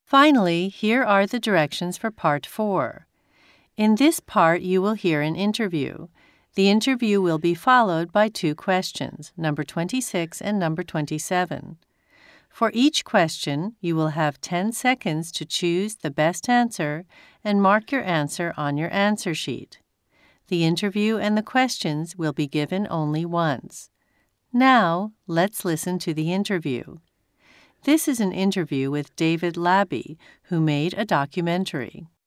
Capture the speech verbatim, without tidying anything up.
Finally, here are the directions for Part four. In this part, you will hear an interview. The interview will be followed by two questions, number twenty-six and number twenty-seven. For each question, you will have ten seconds to choose the best answer and mark your answer on your answer sheet. The interview and the questions will be given only once. Now, let's listen to the interview. This is an interview with David Labbe, who made a documentary.